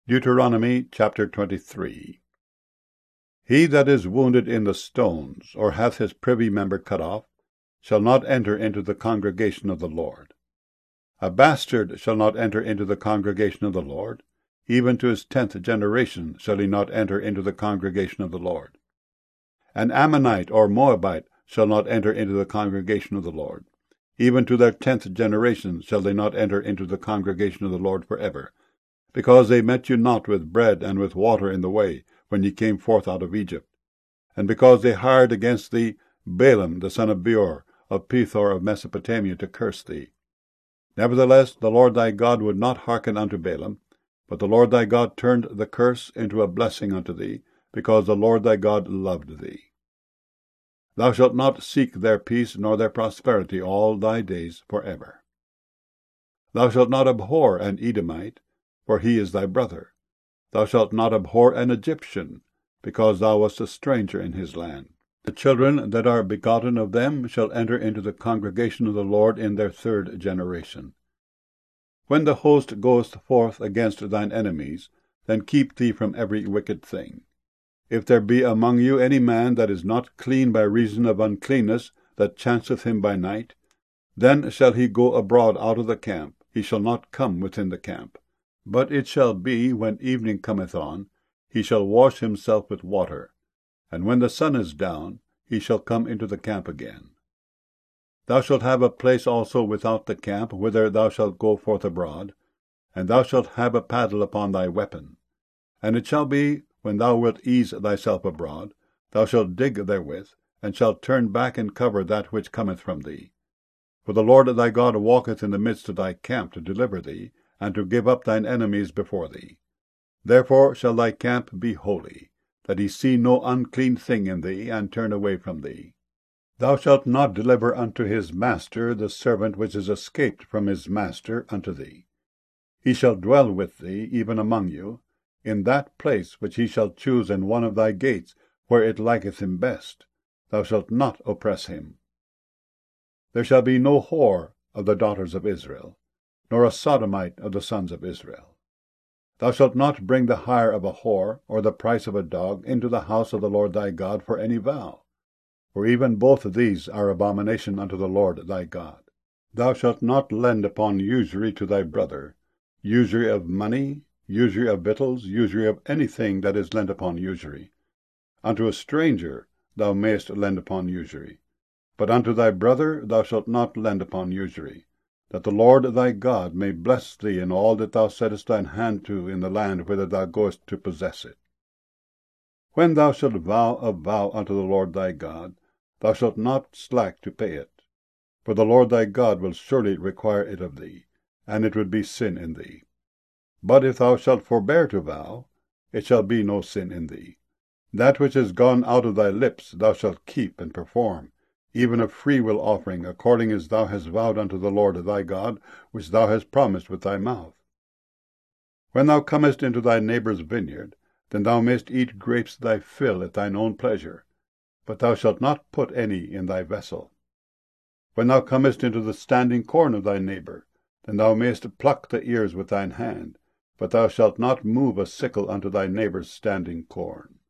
Deuteronomy chapter 23. He that is wounded in the stones, or hath his privy member cut off, shall not enter into the congregation of the Lord. A bastard shall not enter into the congregation of the Lord. Even to his 10th generation shall he not enter into the congregation of the Lord. An Ammonite or Moabite shall not enter into the congregation of the Lord. Even to their 10th generation shall they not enter into the congregation of the Lord forever, because they met you not with bread and with water in the way, when ye came forth out of Egypt, and because they hired against thee Balaam the son of Beor, of Pethor of Mesopotamia, to curse thee. Nevertheless the Lord thy God would not hearken unto Balaam, but the Lord thy God turned the curse into a blessing unto thee, because the Lord thy God loved thee. Thou shalt not seek their peace nor their prosperity all thy days forever. Thou shalt not abhor an Edomite, for he is thy brother. Thou shalt not abhor an Egyptian, because thou wast a stranger in his land. The children that are begotten of them shall enter into the congregation of the Lord in their 3rd generation. When the host goeth forth against thine enemies, then keep thee from every wicked thing. If there be among you any man that is not clean by reason of uncleanness, that chanceth him by night, then shall he go abroad out of the camp, he shall not come within the camp. But it shall be, when evening cometh on, he shall wash himself with water, and when the sun is down, he shall come into the camp again. Thou shalt have a place also without the camp, whither thou shalt go forth abroad, and thou shalt have a paddle upon thy weapon. And it shall be, when thou wilt ease thyself abroad, thou shalt dig therewith, and shalt turn back and cover that which cometh from thee. For the Lord thy God walketh in the midst of thy camp to deliver thee, and to give up thine enemies before thee. Therefore shall thy camp be holy, that he see no unclean thing in thee, and turn away from thee. Thou shalt not deliver unto his master the servant which is escaped from his master unto thee. He shall dwell with thee, even among you, in that place which he shall choose in one of thy gates, where it liketh him best. Thou shalt not oppress him. There shall be no whore of the daughters of Israel, nor a sodomite of the sons of Israel. Thou shalt not bring the hire of a whore, or the price of a dog, into the house of the Lord thy God for any vow. For even both of these are abomination unto the Lord thy God. Thou shalt not lend upon usury to thy brother, usury of money, usury of victuals, usury of anything that is lent upon usury. Unto a stranger thou mayest lend upon usury, but unto thy brother thou shalt not lend upon usury, that the Lord thy God may bless thee in all that thou settest thine hand to in the land whither thou goest to possess it. When thou shalt vow a vow unto the Lord thy God, thou shalt not slack to pay it, for the Lord thy God will surely require it of thee, and it would be sin in thee. But if thou shalt forbear to vow, it shall be no sin in thee. That which is gone out of thy lips thou shalt keep and perform, even a freewill offering, according as thou hast vowed unto the Lord thy God, which thou hast promised with thy mouth. When thou comest into thy neighbour's vineyard, then thou mayst eat grapes thy fill at thine own pleasure, but thou shalt not put any in thy vessel. When thou comest into the standing corn of thy neighbour, then thou mayst pluck the ears with thine hand, but thou shalt not move a sickle unto thy neighbour's standing corn.